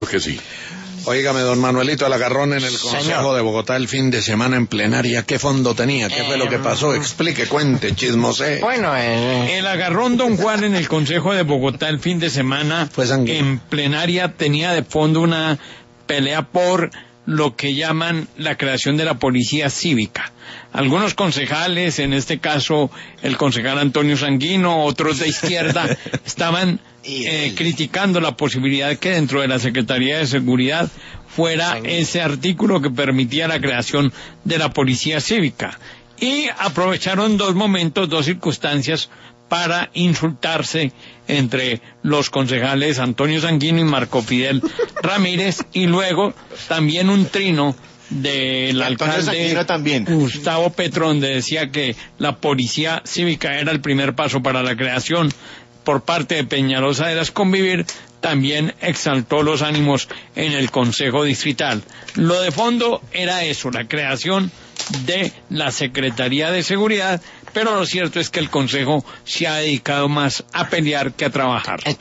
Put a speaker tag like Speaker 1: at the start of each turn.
Speaker 1: Que sí.
Speaker 2: Óigame, don Manuelito Alagarrón, en el Consejo
Speaker 3: Señor.
Speaker 2: de Bogotá el fin de semana en plenaria, ¿qué fondo tenía? ¿Qué fue lo que pasó? Explique, cuente, chismosee.
Speaker 3: Bueno,
Speaker 4: El agarrón don Juan en el Consejo de Bogotá el fin de semana
Speaker 2: Fue sanguíneo.
Speaker 4: en plenaria tenía de fondo una pelea por lo que llaman la creación de la policía cívica. Algunos concejales, en este caso el concejal Antonio Sanguino, otros de izquierda, estaban criticando la posibilidad de que dentro de la Secretaría de Seguridad fuera ese artículo que permitía la creación de la policía cívica. Y aprovecharon dos momentos, dos circunstancias para insultarse entre los concejales Antonio Sanguino y Marco Fidel Ramírez, y luego también un trino del alcalde
Speaker 3: también.
Speaker 4: Gustavo Petro, donde decía que la policía cívica era el primer paso para la creación por parte de Peñalosa de las Convivir. También exaltó los ánimos en el Consejo Distrital. Lo de fondo era eso, la creación de la Secretaría de Seguridad, pero lo cierto es que el Consejo se ha dedicado más a pelear que a trabajar.